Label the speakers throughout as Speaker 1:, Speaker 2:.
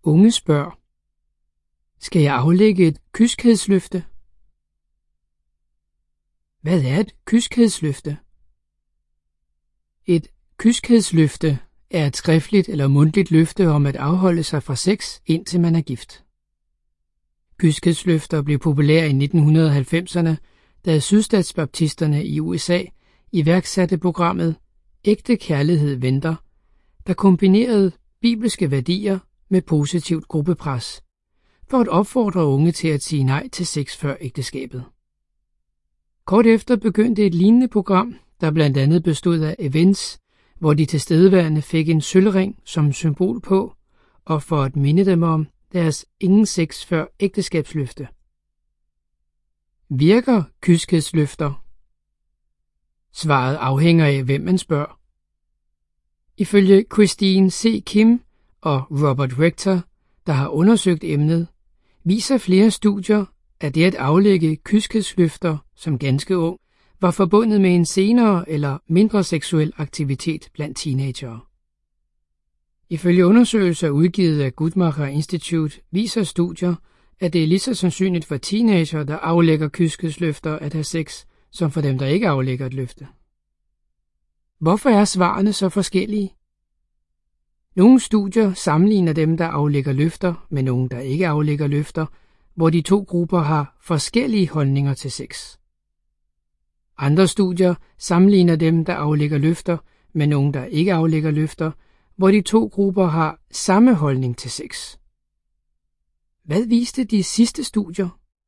Speaker 1: Unge spørger: Skal jeg aflægge et kyskhedsløfte? Hvad er et kyskhedsløfte? Et kyskhedsløfte er et skriftligt eller mundtligt løfte om at afholde sig fra sex, indtil man er gift. Kyskhedsløfter blev populære i 1990'erne, da sydstatsbaptisterne i USA iværksatte programmet Ægte Kærlighed Venter, der kombinerede bibelske værdier med positivt gruppepres, for at opfordre unge til at sige nej til sex før ægteskabet. Kort efter begyndte et lignende program, der blandt andet bestod af events, hvor de tilstedeværende fik en sølvring som symbol på, og for at minde dem om deres ingen sex før ægteskabsløfte. Virker kyskhedsløfter? Svaret afhænger af, hvem man spørger. Ifølge Christine C. Kim og Robert Rector, der har undersøgt emnet, viser flere studier, at det at aflægge kyskhedsløfter som ganske ung var forbundet med en senere eller mindre seksuel aktivitet blandt teenagere. Ifølge undersøgelser udgivet af Guttmacher Institute viser studier, at det er lige så sandsynligt for teenager, der aflægger kyskhedsløfter at have sex, som for dem, der ikke aflægger et løfte. Hvorfor er svarene så forskellige? Nogle studier sammenligner dem, der aflægger løfter, med nogen, der ikke aflægger løfter, hvor de to grupper har forskellige holdninger til sex. Andre studier sammenligner dem, der aflægger løfter, med nogen, der ikke aflægger løfter, hvor de to grupper har samme holdning til sex. Hvad viste de sidste studier?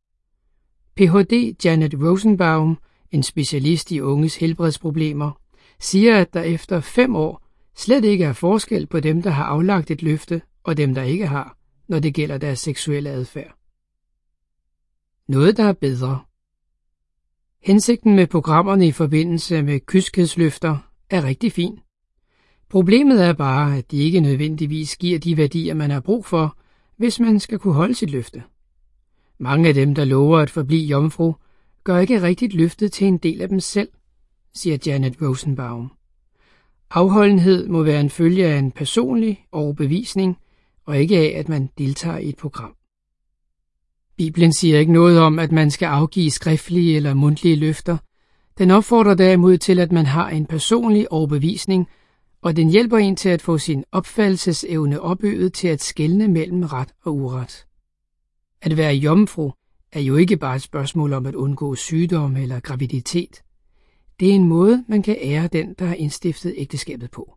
Speaker 1: Ph.D. Janet Rosenbaum, en specialist i unges helbredsproblemer, siger, at der efter 5 år slet ikke er forskel på dem, der har aflagt et løfte, og dem, der ikke har, når det gælder deres seksuelle adfærd. Noget, der er bedre. Hensigten med programmerne i forbindelse med kyskhedsløfter er rigtig fin. Problemet er bare, at de ikke nødvendigvis giver de værdier, man har brug for, hvis man skal kunne holde sit løfte. Mange af dem, der lover at forblive jomfru, gør ikke rigtigt løftet til en del af dem selv, siger Janet Rosenbaum. Afholdenhed må være en følge af en personlig overbevisning, og ikke af, at man deltager i et program. Bibelen siger ikke noget om, at man skal afgive skriftlige eller mundtlige løfter. Den opfordrer derimod til, at man har en personlig overbevisning, og den hjælper en til at få sin opfattelsesevne opøvet til at skelne mellem ret og uret. At være jomfru er jo ikke bare et spørgsmål om at undgå sygdom eller graviditet. Det er en måde, man kan ære den, der har indstiftet ægteskabet på.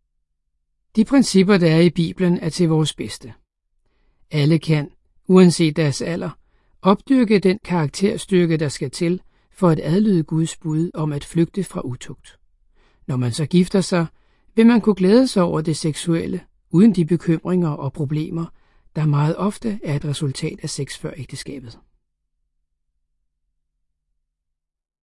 Speaker 1: De principper, der er i Bibelen, er til vores bedste. Alle kan, uanset deres alder, opdyrke den karakterstyrke, der skal til for at adlyde Guds bud om at flygte fra utugt. Når man så gifter sig, vil man kunne glæde sig over det seksuelle, uden de bekymringer og problemer, der meget ofte er et resultat af sex før ægteskabet.